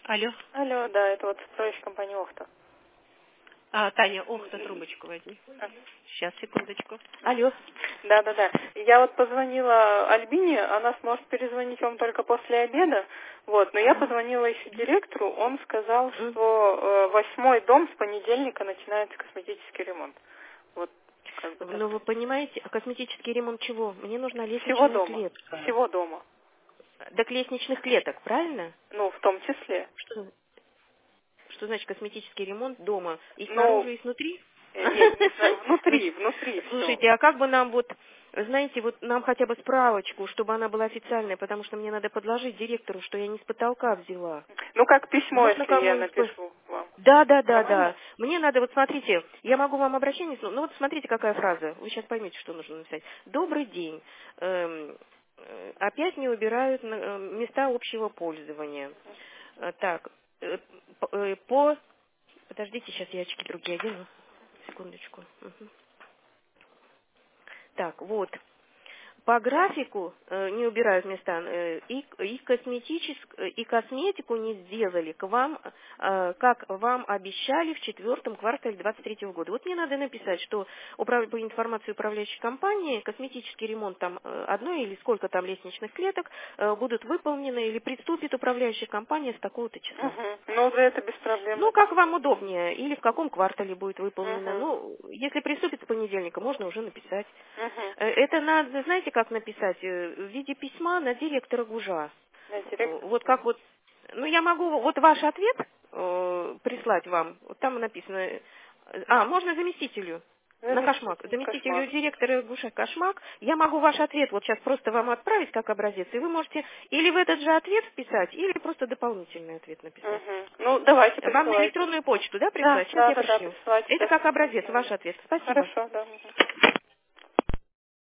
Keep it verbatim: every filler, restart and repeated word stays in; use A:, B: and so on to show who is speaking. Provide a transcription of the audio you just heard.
A: Алло.
B: Алло, да, это вот строящая компания Охта.
A: А, Таня, Охта, трубочку возьми.
B: А.
A: Сейчас, секундочку. Алло.
B: Да, да, да. Я вот позвонила Альбине, она сможет перезвонить вам только после обеда. Вот, но я позвонила еще директору, он сказал, что э, восьмой дом с понедельника начинается косметический ремонт. Вот, как бы так.
A: Ну, вы понимаете, косметический ремонт чего? Мне нужна
B: Всего
A: лестничная
B: дома.
A: клетка.
B: Всего дома.
A: Так лестничных клеток, правильно?
B: Ну, в том числе.
A: Что, что значит косметический ремонт дома? И
B: Ну,
A: снаружи, и снутри?
B: э, нет, не знаю, внутри, внутри
A: Слушайте,
B: все.
A: а как бы нам вот, знаете, вот нам хотя бы справочку, чтобы она была официальная, потому что мне надо подложить директору, что я не с потолка взяла.
B: Ну, как письмо,
A: Можно
B: если я
A: кому-нибудь... по-
B: напишу вам.
A: Да, да, да,
B: Нормально?
A: да. Мне надо, вот смотрите, я могу вам обращение, ну вот смотрите, какая фраза. Вы сейчас поймете, что нужно написать. Добрый день. Эм, э, опять не убирают на- э, места общего пользования. Э, Так, э, п- э, по... Подождите, сейчас я очки другие одену. Секундочку. Мгм. Так, вот. По графику э, не убирают места, э, и, и, косметическ- и косметику не сделали к вам, э, как вам обещали в четвертом квартале двадцать третьего года. Вот мне надо написать, что управ- по информации управляющей компании косметический ремонт там э, одной или сколько там лестничных клеток э, будут выполнены или приступит управляющая компания с такого-то числа.
B: Угу. Ну, да, это без проблем.
A: Ну, как вам удобнее, или в каком квартале будет выполнено.
B: Угу.
A: Ну, если приступит с понедельника, можно уже написать.
B: Угу.
A: Э, Это надо, знаете, как написать? Э, В виде письма на директора ГУЖа.
B: Я
A: Э,
B: директор.
A: Вот как вот, ну, я могу вот ваш ответ э, прислать вам. Вот там написано, э, а, можно заместителю. На Кошмак.
B: Заместитель.
A: Заместителю
B: Кошмак.
A: директора ГУШа Кошмак. Я могу ваш ответ вот сейчас просто вам отправить как образец, и вы можете или в этот же ответ вписать, или просто дополнительный ответ написать.
B: Угу. Ну, давайте,
A: Вам на
B: присылайте.
A: электронную почту, да,
B: Да,
A: прислать? Сейчас
B: да,
A: я
B: да, да,
A: пришлю.
B: присылайте.
A: Это
B: Сейчас.
A: как образец, ваш ответ. Спасибо.
B: Хорошо, да. Мгм.